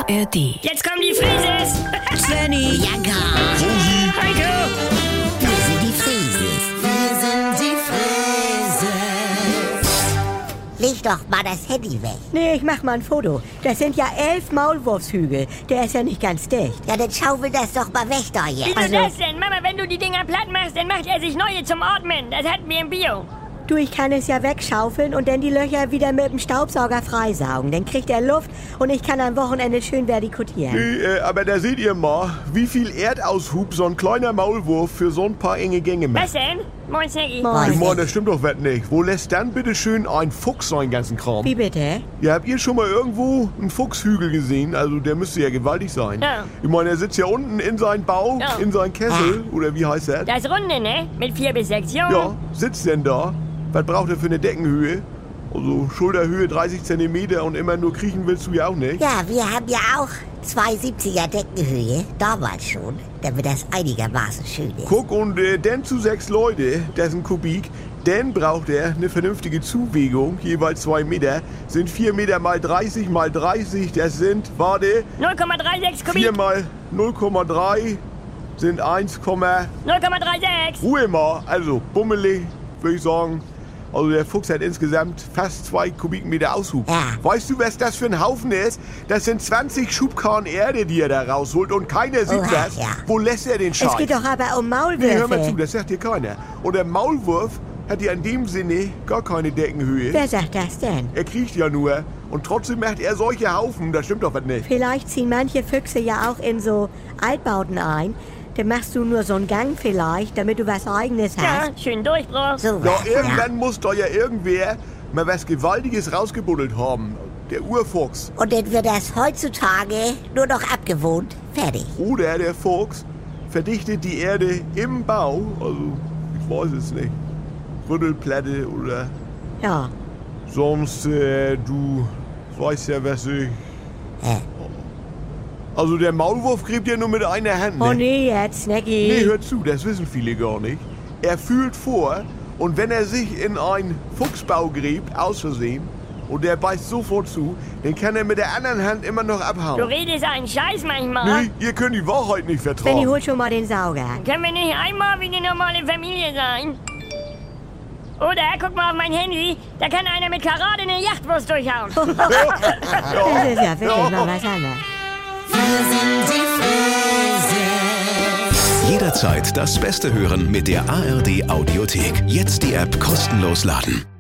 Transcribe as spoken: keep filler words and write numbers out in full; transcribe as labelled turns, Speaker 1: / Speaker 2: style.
Speaker 1: R D.
Speaker 2: Jetzt kommen die Frises!
Speaker 3: Svenny,
Speaker 4: Jagger,
Speaker 2: Heiko!
Speaker 4: wir sind die Frieses.
Speaker 3: wir sind die Frises.
Speaker 4: Leg doch mal das Handy weg.
Speaker 5: Nee, ich mach mal ein Foto. Das sind ja elf Maulwurfshügel. Der ist ja nicht ganz dicht.
Speaker 4: Ja, dann schaufel das doch mal weg da jetzt.
Speaker 2: Wieso
Speaker 5: Also-
Speaker 2: das denn? Mama, wenn du die Dinger platt machst, dann macht er sich neue zum Atmen. Das hatten wir im Bio.
Speaker 5: Du, ich kann es ja wegschaufeln und dann die Löcher wieder mit dem Staubsauger freisaugen. Dann kriegt er Luft und ich kann am Wochenende schön vertikutieren.
Speaker 6: Nee, äh, aber da seht ihr mal, wie viel Erdaushub so ein kleiner Maulwurf für so ein paar enge Gänge
Speaker 2: Was
Speaker 6: macht.
Speaker 2: denn? Moin, Snaggy.
Speaker 5: Moin.
Speaker 6: Ich meine, das stimmt doch was nicht. Wo lässt dann bitte schön ein Fuchs seinen ganzen Kram?
Speaker 5: Wie bitte?
Speaker 6: Ja, habt ihr schon mal irgendwo einen Fuchshügel gesehen? Also der müsste ja gewaltig sein.
Speaker 2: Ja.
Speaker 6: Ich meine, er sitzt ja unten in seinem Bau,
Speaker 2: Ja.
Speaker 6: in seinem Kessel, oder wie heißt das?
Speaker 2: Das Runde, ne? Mit vier bis sechs Jahren.
Speaker 6: Ja, sitzt denn da? Was braucht er für eine Deckenhöhe? Also Schulterhöhe dreißig Zentimeter und immer nur kriechen willst du ja auch nicht.
Speaker 4: Ja, wir haben ja auch zwei siebziger Deckenhöhe, damals schon, damit das einigermaßen schön ist.
Speaker 6: Guck, und äh, denn zu sechs Leute, das ist ein Kubik, dann braucht er eine vernünftige Zuwegung, jeweils zwei Meter, sind vier Meter mal dreißig mal dreißig, das sind, warte,
Speaker 2: null Komma sechsunddreißig Kubik.
Speaker 6: vier mal null Komma drei sind eins,
Speaker 2: null Komma sechsunddreißig.
Speaker 6: Ruhe mal, also bummelig, würde ich sagen. Also der Fuchs hat insgesamt fast zwei Kubikmeter Aushub.
Speaker 4: Ja.
Speaker 6: Weißt du, was das für ein Haufen ist? Das sind zwanzig Schubkarren Erde, die er da rausholt und keiner sieht
Speaker 4: Oha,
Speaker 6: das.
Speaker 4: ja.
Speaker 6: Wo lässt er den Scheiß?
Speaker 5: Es geht doch aber um
Speaker 6: Nee, hör mal zu,
Speaker 5: Maulwürfe.
Speaker 6: das sagt dir keiner. Und der Maulwurf hat ja in dem Sinne gar keine Deckenhöhe.
Speaker 5: Wer sagt das denn?
Speaker 6: Er kriecht ja nur. Und trotzdem macht er solche Haufen. Das stimmt doch was nicht.
Speaker 5: Vielleicht ziehen manche Füchse ja auch in so Altbauten ein. Dann machst du nur so einen Gang vielleicht, damit du was Eigenes
Speaker 2: Ja,
Speaker 5: hast.
Speaker 2: schön Durchbruch.
Speaker 4: So
Speaker 6: Ja,
Speaker 4: was,
Speaker 6: irgendwann muss da ja irgendwer mal was Gewaltiges rausgebuddelt haben. Der Urfuchs.
Speaker 4: Und dann wird das heutzutage nur noch abgewohnt. Fertig.
Speaker 6: Oder der Fuchs verdichtet die Erde im Bau. Also, ich weiß es nicht. Rüttelplatte oder
Speaker 5: Ja.
Speaker 6: sonst, äh, du weißt ja, was ich...
Speaker 4: Äh.
Speaker 6: Also der Maulwurf gräbt ja nur mit einer Hand, ne?
Speaker 5: Oh nee, jetzt, Snaggy.
Speaker 6: Nee, hör zu, das wissen viele gar nicht. Er fühlt vor und wenn er sich in einen Fuchsbau gräbt, aus Versehen, und der beißt sofort zu, dann kann er mit der anderen Hand immer noch
Speaker 2: Du
Speaker 6: abhauen.
Speaker 2: redest einen Scheiß manchmal.
Speaker 6: Nee, ihr könnt die Wahrheit nicht
Speaker 5: Benny,
Speaker 6: vertrauen.
Speaker 5: hol schon mal den Sauger.
Speaker 2: Können wir nicht einmal wie eine normale Familie sein? Oder, guck mal auf mein Handy, da kann einer mit Karate eine Yachtwurst durchhauen.
Speaker 5: Das ist ja wirklich mal was anderes.
Speaker 7: Jederzeit das Beste hören mit der A R D Audiothek. Jetzt die App kostenlos laden.